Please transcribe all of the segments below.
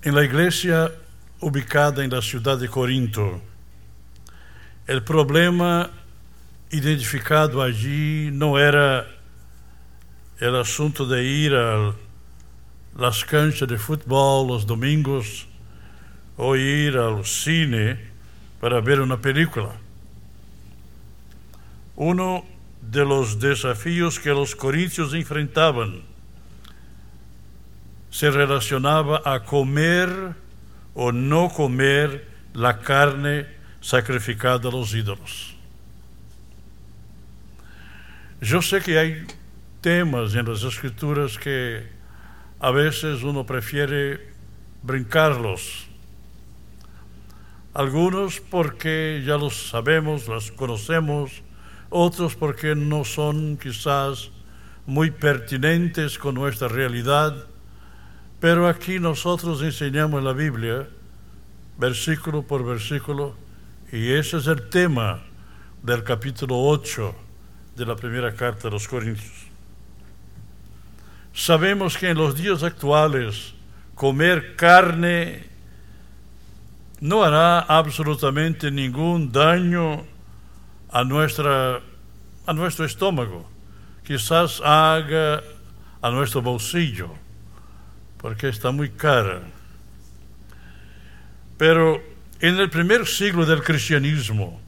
En la iglesia ubicada en la ciudad de Corinto, el problema identificado allí no era el asunto de ir a las canchas de fútbol los domingos o ir al cine para ver una película. Uno de los desafíos que los corintios enfrentaban se relacionaba a comer o no comer la carne sacrificada a los ídolos. Yo sé que hay temas en las Escrituras que a veces uno prefiere brincarlos. Algunos porque ya los sabemos, los conocemos, otros porque no son quizás muy pertinentes con nuestra realidad, pero aquí nosotros enseñamos la Biblia, versículo por versículo, y ese es el tema del capítulo 8 de la primera carta de los Corintios. Sabemos que en los días actuales comer carne no hará absolutamente ningún daño a nuestro estómago. Quizás haga a nuestro bolsillo, porque está muy cara. Pero en el primer siglo del cristianismo,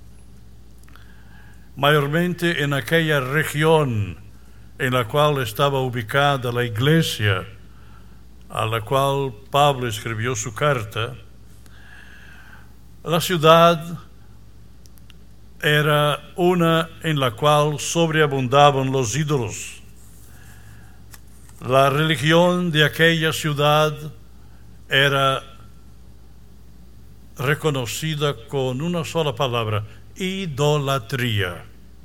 mayormente en aquella región en la cual estaba ubicada la iglesia a la cual Pablo escribió su carta, la ciudad era una en la cual sobreabundaban los ídolos. La religión de aquella ciudad era reconocida con una sola palabra: idolatría.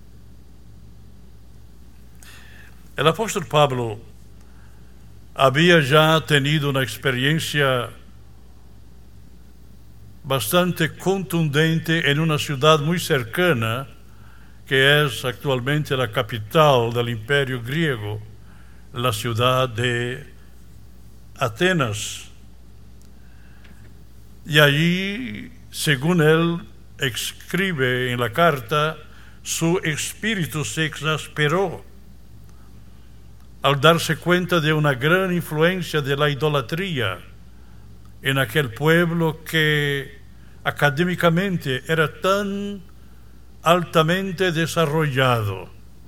El apóstol Pablo había ya tenido una experiencia bastante contundente en una ciudad muy cercana, que es actualmente la capital del imperio griego, la ciudad de Atenas. Y allí, según él escribe en la carta, su espíritu se exasperó al darse cuenta de una gran influencia de la idolatría en aquel pueblo que académicamente era tan altamente desarrollado,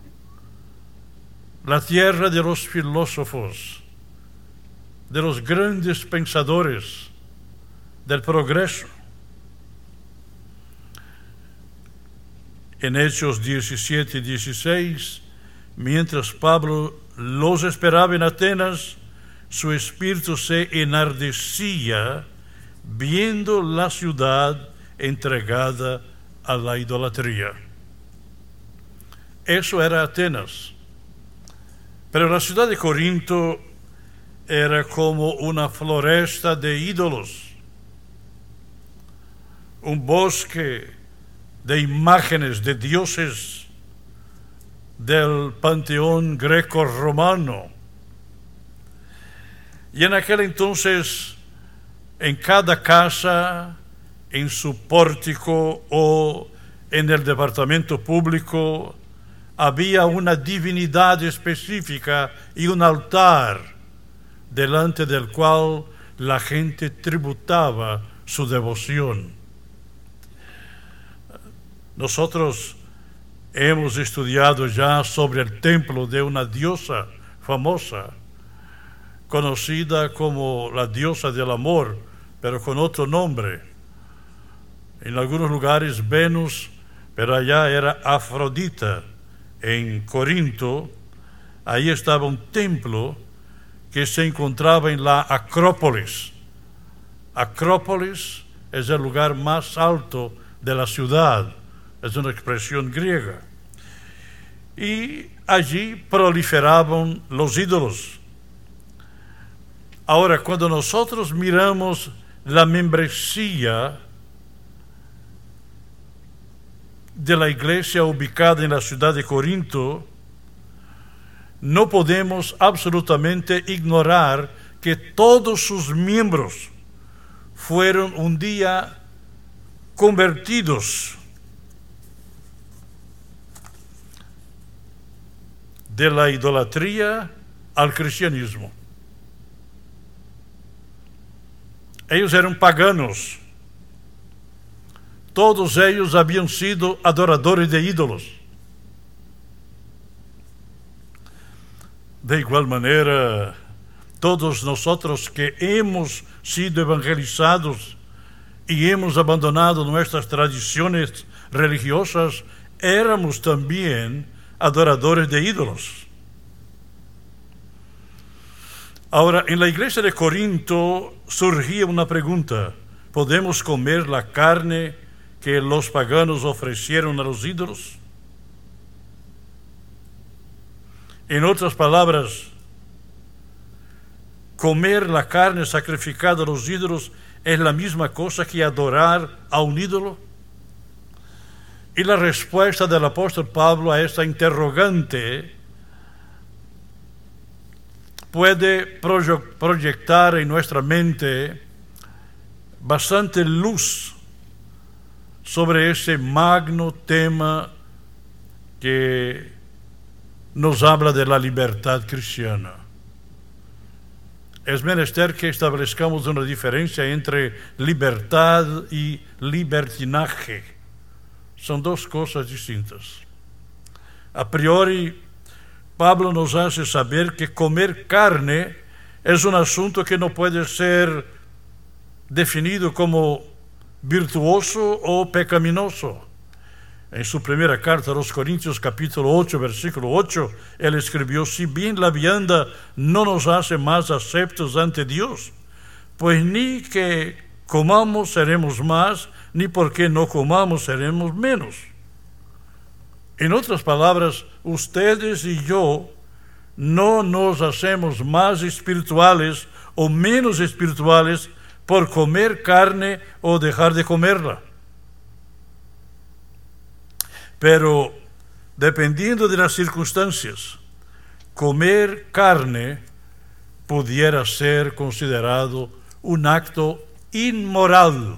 la tierra de los filósofos, de los grandes pensadores, del progreso. En Hechos 17 y 16, mientras Pablo los esperaba en Atenas, su espíritu se enardecía viendo la ciudad entregada a la idolatría. Eso era Atenas. Pero la ciudad de Corinto era como una floresta de ídolos, un bosque de imágenes de dioses del panteón greco-romano. Y en aquel entonces, en cada casa, en su pórtico o en el departamento público, había una divinidad específica y un altar delante del cual la gente tributaba su devoción. Nosotros hemos estudiado ya sobre el templo de una diosa famosa, conocida como la diosa del amor, pero con otro nombre. En algunos lugares Venus, pero allá era Afrodita. En Corinto, ahí estaba un templo que se encontraba en la Acrópolis. Acrópolis es el lugar más alto de la ciudad, es una expresión griega. Y allí proliferaban los ídolos. Ahora, cuando nosotros miramos la membresía de la iglesia ubicada en la ciudad de Corinto, no podemos absolutamente ignorar que todos sus miembros fueron un día convertidos de la idolatría al cristianismo. Ellos eran paganos. Todos ellos habían sido adoradores de ídolos. De igual manera, todos nosotros que hemos sido evangelizados y hemos abandonado nuestras tradiciones religiosas, éramos también adoradores de ídolos. Ahora, en la iglesia de Corinto surgía una pregunta: ¿podemos comer la carne que los paganos ofrecieron a los ídolos? En otras palabras, comer la carne sacrificada a los ídolos es la misma cosa que adorar a un ídolo. Y la respuesta del apóstol Pablo a esta interrogante puede proyectar en nuestra mente bastante luz sobre ese magno tema que nos habla de la libertad cristiana. Es menester que establezcamos una diferencia entre libertad y libertinaje. Son dos cosas distintas. A priori, Pablo nos hace saber que comer carne es un asunto que no puede ser definido como virtuoso o pecaminoso. En su primera carta a los Corintios, capítulo 8, versículo 8, él escribió: si bien la vianda no nos hace más aceptos ante Dios, pues ni que comamos seremos más, ni porque no comamos seremos menos. En otras palabras, ustedes y yo no nos hacemos más espirituales o menos espirituales por comer carne o dejar de comerla. Pero, dependiendo de las circunstancias, comer carne pudiera ser considerado un acto inmoral.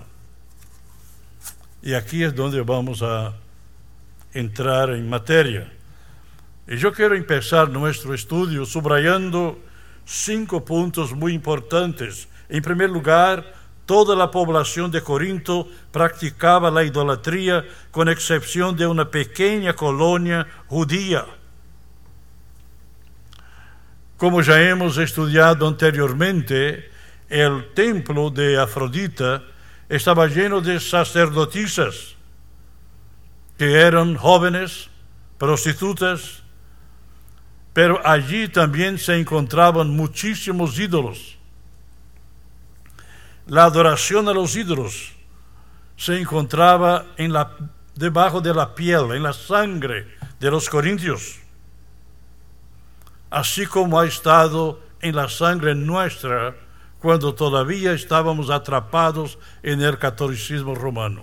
Y aquí es donde vamos a entrar en materia. Y yo quiero empezar nuestro estudio subrayando 5 puntos muy importantes. En primer lugar, toda la población de Corinto practicaba la idolatría, con excepción de una pequeña colonia judía. Como ya hemos estudiado anteriormente, el templo de Afrodita estaba lleno de sacerdotisas, que eran jóvenes, prostitutas, pero allí también se encontraban muchísimos ídolos. La adoración a los ídolos se encontraba debajo de la piel, en la sangre de los corintios, así como ha estado en la sangre nuestra cuando todavía estábamos atrapados en el catolicismo romano.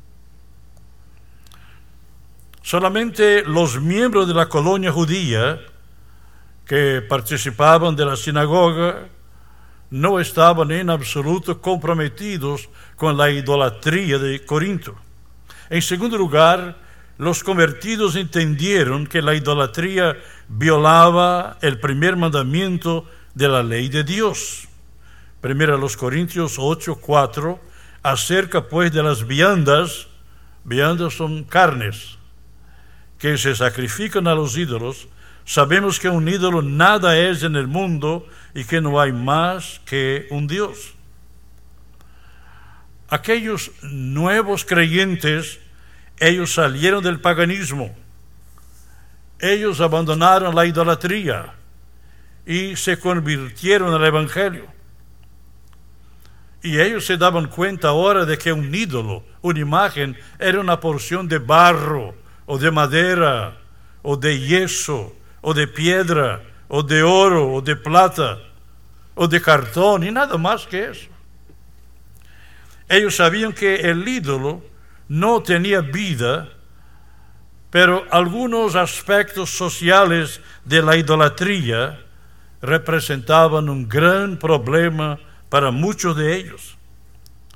Solamente los miembros de la colonia judía que participaban de la sinagoga no estaban en absoluto comprometidos con la idolatría de Corinto. En segundo lugar, los convertidos entendieron que la idolatría violaba el primer mandamiento de la ley de Dios. Primero a los Corintios 8:4, acerca pues de las viandas son carnes, que se sacrifican a los ídolos. Sabemos que un ídolo nada es en el mundo y que no hay más que un Dios. Aquellos nuevos creyentes, ellos salieron del paganismo. Ellos abandonaron la idolatría y se convirtieron al Evangelio. Y ellos se daban cuenta ahora de que un ídolo, una imagen, era una porción de barro o de madera o de yeso o de piedra, o de oro, o de plata, o de cartón, y nada más que eso. Ellos sabían que el ídolo no tenía vida, pero algunos aspectos sociales de la idolatría representaban un gran problema para muchos de ellos.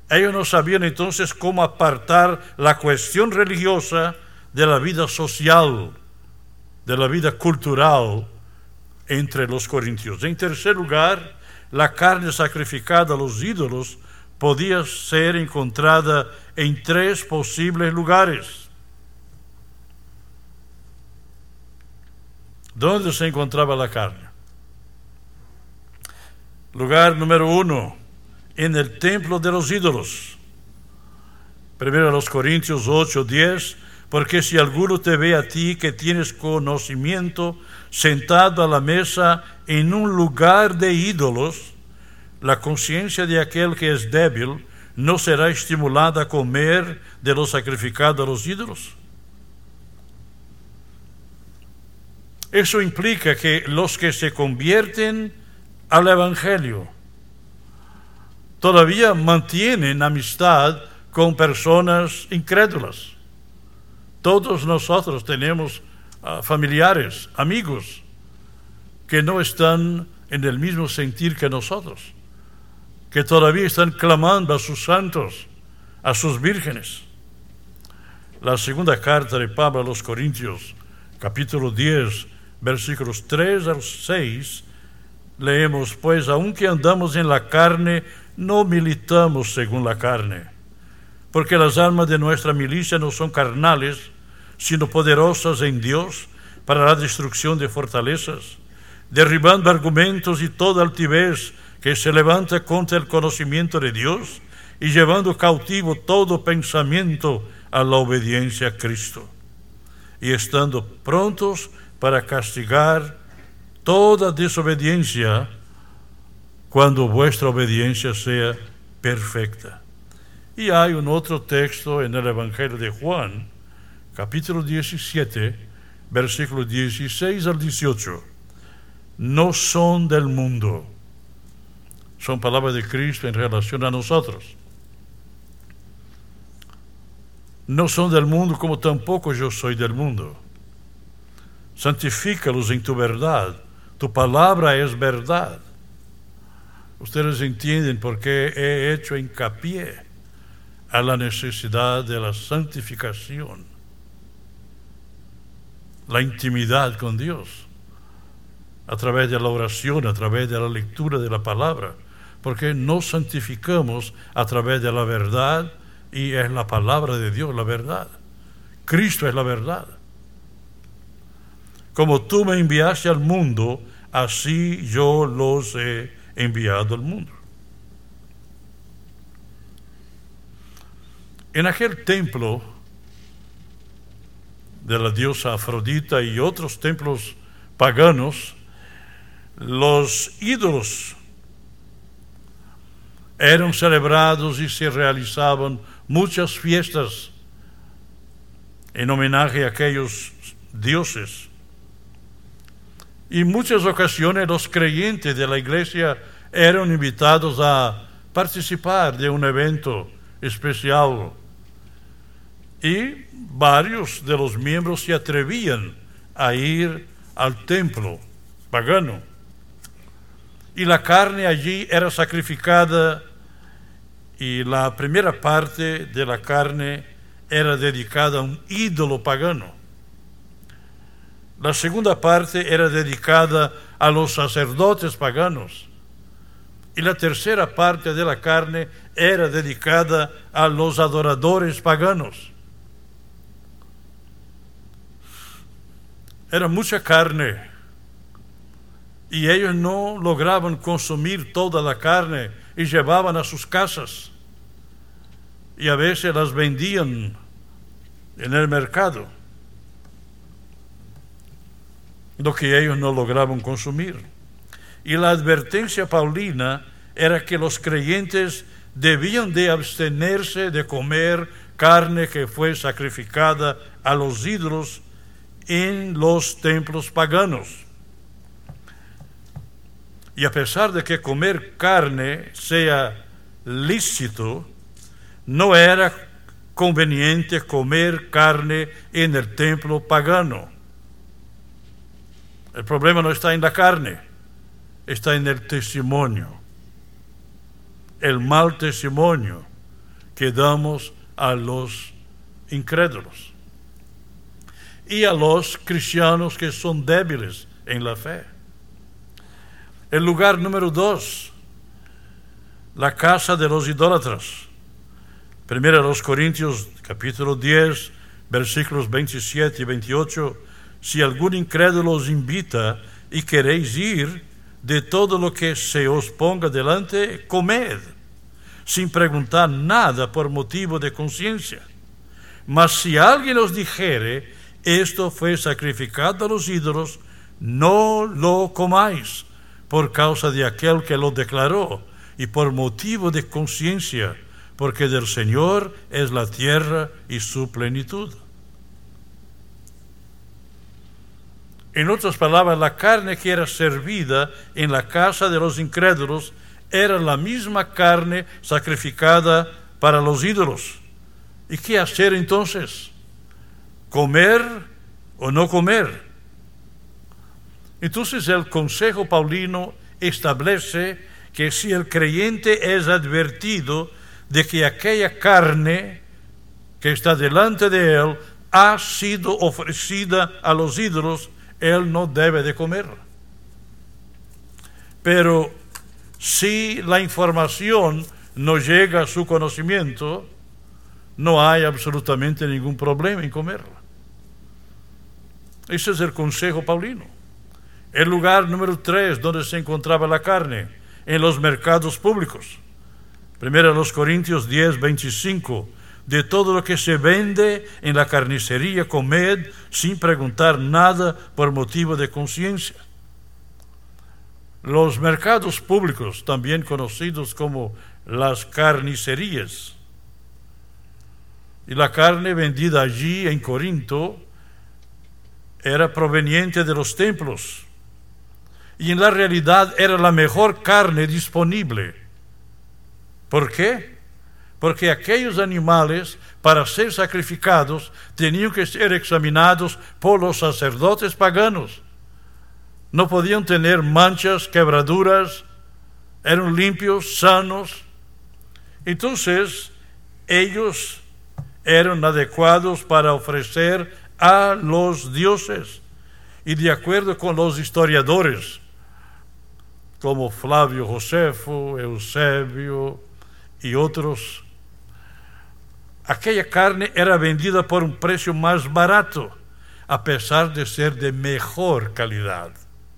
Ellos no sabían entonces cómo apartar la cuestión religiosa de la vida social, de la vida cultural entre los corintios. En tercer lugar, la carne sacrificada a los ídolos podía ser encontrada en tres posibles lugares. ¿Dónde se encontraba la carne? Lugar número 1, en el templo de los ídolos. Primero a los Corintios 8:10, porque si alguno te ve a ti que tienes conocimiento sentado a la mesa en un lugar de ídolos, la conciencia de aquel que es débil no será estimulada a comer de lo sacrificado a los ídolos. Eso implica que los que se convierten al Evangelio todavía mantienen amistad con personas incrédulas. Todos nosotros tenemos familiares, amigos, que no están en el mismo sentir que nosotros, que todavía están clamando a sus santos, a sus vírgenes. La segunda carta de Pablo a los Corintios, capítulo 10, versículos 3 al 6, leemos: pues aunque andamos en la carne, no militamos según la carne, porque las armas de nuestra milicia no son carnales, sino poderosas en Dios para la destrucción de fortalezas, derribando argumentos y toda altivez que se levanta contra el conocimiento de Dios y llevando cautivo todo pensamiento a la obediencia a Cristo, y estando prontos para castigar toda desobediencia cuando vuestra obediencia sea perfecta. Y hay un otro texto en el Evangelio de Juan, capítulo 17, versículos 16 al 18. No son del mundo. Son palabras de Cristo en relación a nosotros. No son del mundo como tampoco yo soy del mundo. Santifícalos en tu verdad. Tu palabra es verdad. Ustedes entienden por qué he hecho hincapié a la necesidad de la santificación, la intimidad con Dios, a través de la oración, a través de la lectura de la palabra, porque nos santificamos a través de la verdad, y es la palabra de Dios la verdad. Cristo es la verdad. Como tú me enviaste al mundo, así yo los he enviado al mundo. En aquel templo de la diosa Afrodita y otros templos paganos, los ídolos eran celebrados y se realizaban muchas fiestas en homenaje a aquellos dioses. Y en muchas ocasiones los creyentes de la iglesia eran invitados a participar de un evento especial, y varios de los miembros se atrevían a ir al templo pagano, y la carne allí era sacrificada, y la primera parte de la carne era dedicada a un ídolo pagano. La segunda parte era dedicada a los sacerdotes paganos, y la tercera parte de la carne era dedicada a los adoradores paganos. Era mucha carne, y ellos no lograban consumir toda la carne y llevaban a sus casas, y a veces las vendían en el mercado, lo que ellos no lograban consumir. Y la advertencia paulina era que los creyentes debían de abstenerse de comer carne que fue sacrificada a los ídolos en los templos paganos. Y a pesar de que comer carne sea lícito, no era conveniente comer carne en el templo pagano. El problema no está en la carne, está en el testimonio, el mal testimonio que damos a los incrédulos y a los cristianos que son débiles en la fe. El lugar número 2, la casa de los idólatras. Primero los Corintios, capítulo 10, versículos 27 y 28. Si algún incrédulo os invita y queréis ir, de todo lo que se os ponga delante, comed, sin preguntar nada por motivo de conciencia. Mas si alguien os dijere, esto fue sacrificado a los ídolos, no lo comáis, por causa de aquel que lo declaró, y por motivo de conciencia, porque del Señor es la tierra y su plenitud. En otras palabras, la carne que era servida en la casa de los incrédulos era la misma carne sacrificada para los ídolos. ¿Y qué hacer entonces? ¿Comer o no comer? Entonces el consejo paulino establece que si el creyente es advertido de que aquella carne que está delante de él ha sido ofrecida a los ídolos, él no debe de comerla. Pero si la información no llega a su conocimiento, no hay absolutamente ningún problema en comerla. Ese es el consejo paulino. El lugar número 3 donde se encontraba la carne, en los mercados públicos. Primero los Corintios 10, 25. De todo lo que se vende en la carnicería, comed sin preguntar nada por motivo de conciencia. Los mercados públicos, también conocidos como las carnicerías, y la carne vendida allí en Corinto era proveniente de los templos, y en la realidad era la mejor carne disponible. ¿Por qué? Porque aquellos animales, para ser sacrificados, tenían que ser examinados por los sacerdotes paganos. No podían tener manchas, quebraduras, eran limpios, sanos. Entonces, ellos eran adecuados para ofrecer a los dioses. Y de acuerdo con los historiadores, como Flavio Josefo, Eusebio y otros, aquella carne era vendida por un precio más barato, a pesar de ser de mejor calidad.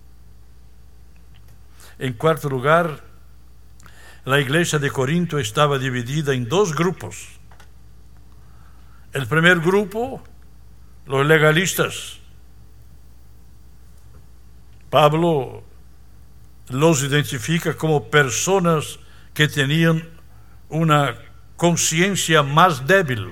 En cuarto lugar, la iglesia de Corinto estaba dividida en 2 grupos. El primer grupo, los legalistas. Pablo los identifica como personas que tenían una conciencia más débil.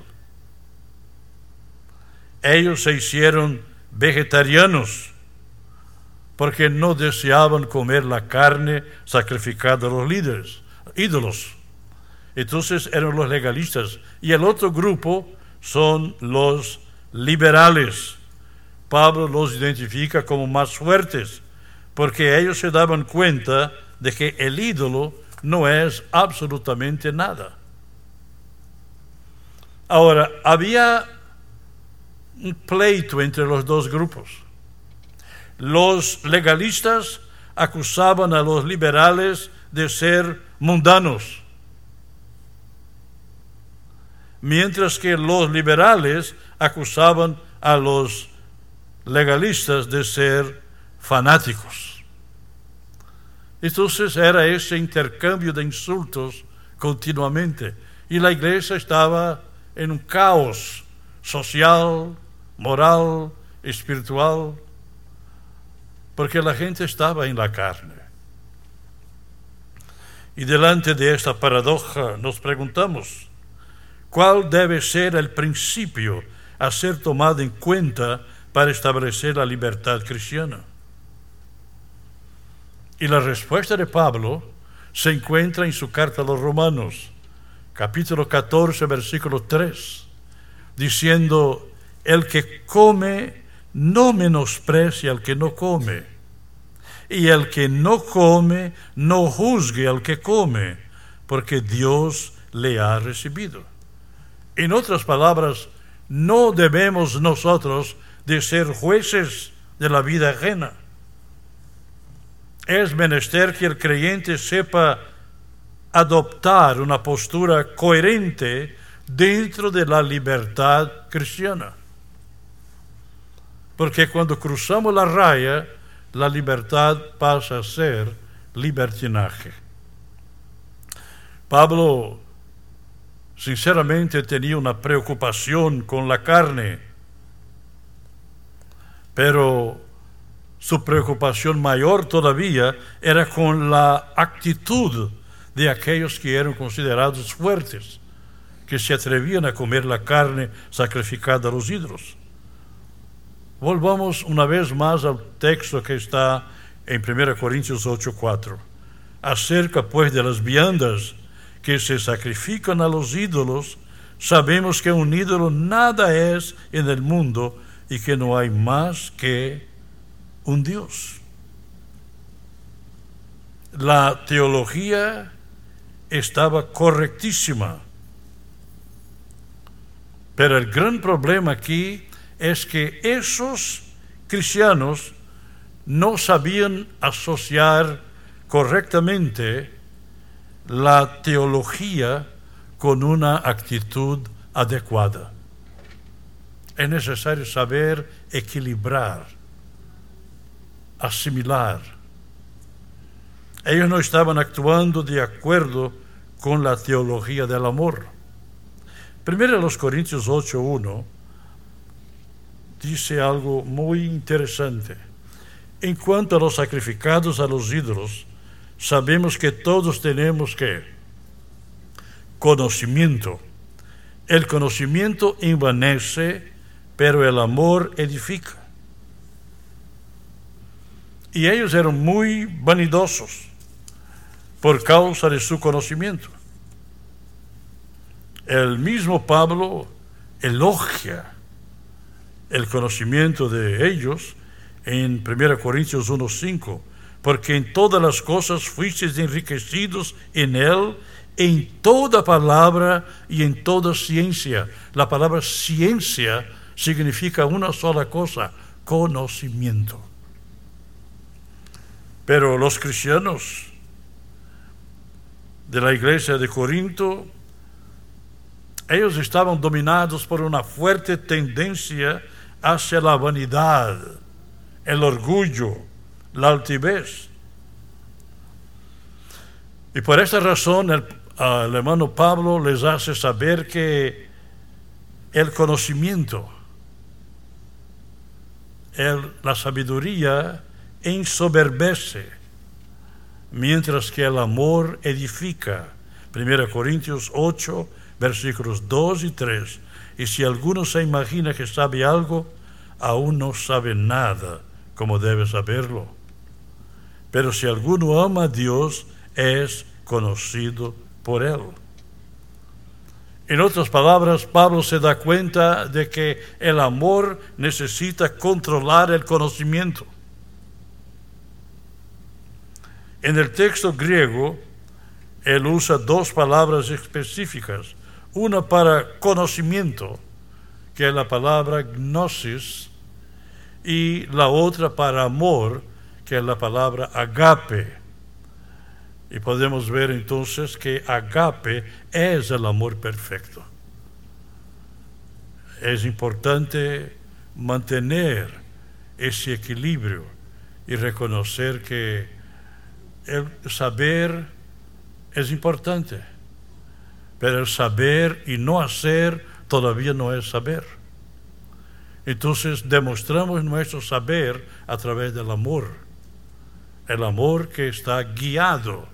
Ellos se hicieron vegetarianos porque no deseaban comer la carne sacrificada a los ídolos. Entonces eran los legalistas. Y el otro grupo son los liberales. Pablo los identifica como más fuertes, porque ellos se daban cuenta de que el ídolo no es absolutamente nada. Ahora, había un pleito entre los 2 grupos. Los legalistas acusaban a los liberales de ser mundanos, mientras que los liberales acusaban a los legalistas de ser fanáticos. Entonces era ese intercambio de insultos continuamente, y la iglesia estaba en un caos social, moral, espiritual, porque la gente estaba en la carne. Y delante de esta paradoja nos preguntamos, ¿cuál debe ser el principio a ser tomado en cuenta para establecer la libertad cristiana? Y la respuesta de Pablo se encuentra en su carta a los Romanos, capítulo 14, versículo 3, diciendo, el que come no menosprecie al que no come, y el que no come no juzgue al que come, porque Dios le ha recibido. En otras palabras, no debemos nosotros de ser jueces de la vida ajena. Es menester que el creyente sepa adoptar una postura coherente dentro de la libertad cristiana. Porque cuando cruzamos la raya, la libertad pasa a ser libertinaje. Pablo sinceramente tenía una preocupación con la carne, pero su preocupación mayor todavía era con la actitud de aquellos que eran considerados fuertes, que se atrevían a comer la carne sacrificada a los ídolos. Volvamos una vez más al texto que está en 1 Corintios 8:4. Acerca pues de las viandas que se sacrifican a los ídolos, sabemos que un ídolo nada es en el mundo y que no hay más que un Dios. La teología estaba correctísima, pero el gran problema aquí es que esos cristianos no sabían asociar correctamente la teología con una actitud adecuada. Es necesario saber equilibrar, asimilar. Ellos no estaban actuando de acuerdo con la teología del amor. Primero los Corintios 8:1 dice algo muy interesante. En cuanto a los sacrificados a los ídolos, sabemos que todos tenemos que conocimiento. El conocimiento envanece, pero el amor edifica. Y ellos eran muy vanidosos por causa de su conocimiento. El mismo Pablo elogia el conocimiento de ellos en 1 Corintios 1:5, porque en todas las cosas fuisteis enriquecidos en él, en toda palabra y en toda ciencia. La palabra ciencia significa una sola cosa: conocimiento. Pero los cristianos de la iglesia de Corinto, ellos estaban dominados por una fuerte tendencia hacia la vanidad, el orgullo, la altivez. Y por esta razón el hermano Pablo les hace saber que el conocimiento, la sabiduría ensoberbece, mientras que el amor edifica. 1 Corintios 8, versículos 2 y 3. Y si alguno se imagina que sabe algo, aún no sabe nada como debe saberlo. Pero si alguno ama a Dios, es conocido por él. En otras palabras, Pablo se da cuenta de que el amor necesita controlar el conocimiento. En el texto griego, él usa dos palabras específicas. Una para conocimiento, que es la palabra gnosis, y la otra para amor, que es la palabra agape. Y podemos ver entonces que agape es el amor perfecto. Es importante mantener ese equilibrio y reconocer que el saber es importante, pero el saber y no hacer todavía no es saber. Entonces demostramos nuestro saber a través del amor, el amor que está guiado,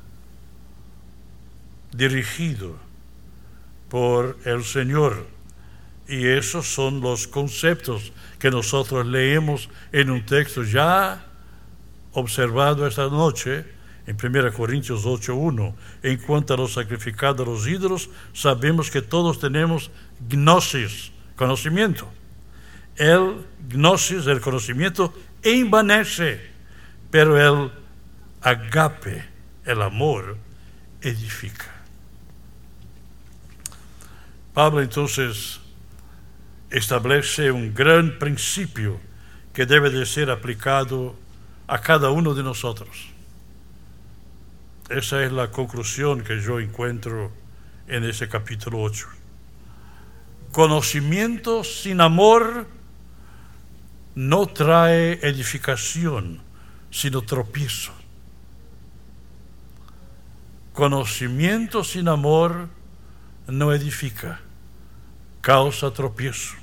dirigido por el Señor. Y esos son los conceptos que nosotros leemos en un texto ya observado esta noche, en 1 Corintios 8:1. En cuanto a los sacrificados a los ídolos, sabemos que todos tenemos gnosis, conocimiento. El gnosis, el conocimiento, envanece, pero el agape, el amor, edifica. Pablo entonces establece un gran principio que debe de ser aplicado a cada uno de nosotros. Esa es la conclusión que yo encuentro en ese capítulo 8. Conocimiento sin amor no trae edificación, sino tropiezo. Conocimiento sin amor no edifica, causa tropiezo.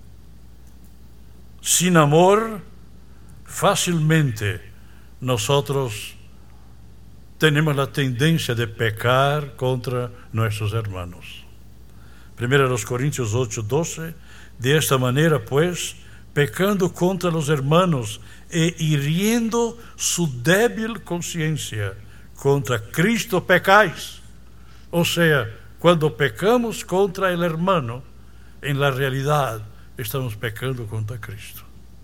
Sin amor, fácilmente nosotros tenemos la tendencia de pecar contra nuestros hermanos. 1 Corintios 8:12, de esta manera pues, pecando contra los hermanos e hiriendo su débil conciencia, contra Cristo pecáis. O sea, cuando pecamos contra el hermano, en la realidad estamos pecando contra Cristo.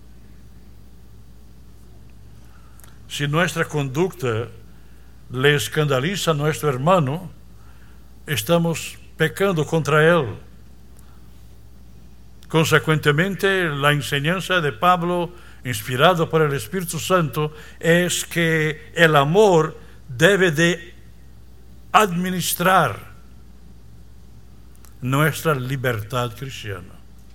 Si nuestra conducta le escandaliza a nuestro hermano, estamos pecando contra él. Consecuentemente, la enseñanza de Pablo, inspirado por el Espíritu Santo, es que el amor debe de administrar nuestra libertad cristiana.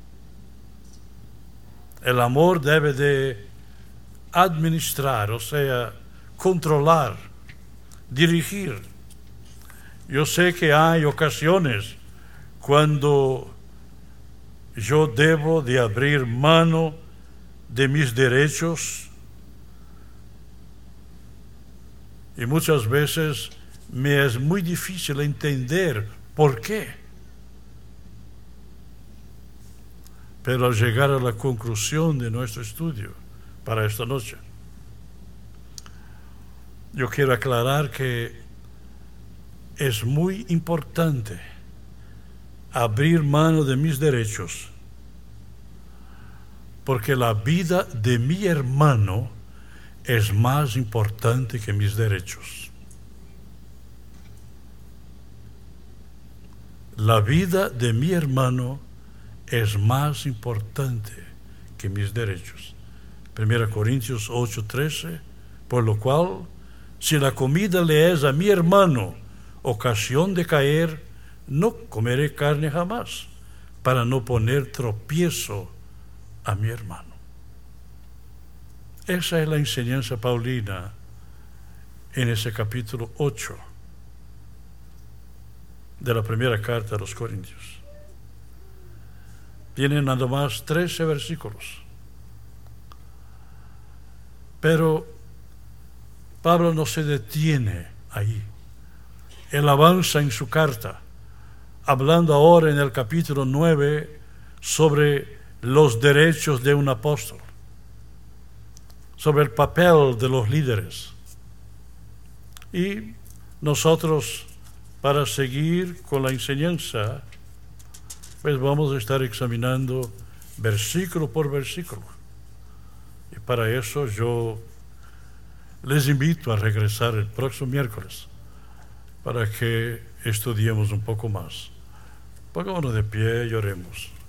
El amor debe de administrar, o sea, controlar, dirigir. Yo sé que hay ocasiones cuando yo debo de abrir mano de mis derechos y muchas veces me es muy difícil entender por qué. Pero al llegar a la conclusión de nuestro estudio para esta noche, yo quiero aclarar que es muy importante abrir mano de mis derechos, porque la vida de mi hermano es más importante que mis derechos. La vida de mi hermano es más importante que mis derechos. 1 Corintios 8:13, por lo cual, si la comida le es a mi hermano ocasión de caer, no comeré carne jamás, para no poner tropiezo a mi hermano. Esa es la enseñanza paulina en ese capítulo 8 de la primera carta a los Corintios. Tienen nada más 13 versículos. Pero Pablo no se detiene ahí. Él avanza en su carta, hablando ahora en el capítulo 9 sobre los derechos de un apóstol, sobre el papel de los líderes. Y nosotros, para seguir con la enseñanza, pues vamos a estar examinando versículo por versículo. Y para eso yo les invito a regresar el próximo miércoles para que estudiemos un poco más. Pongámonos de pie y oremos.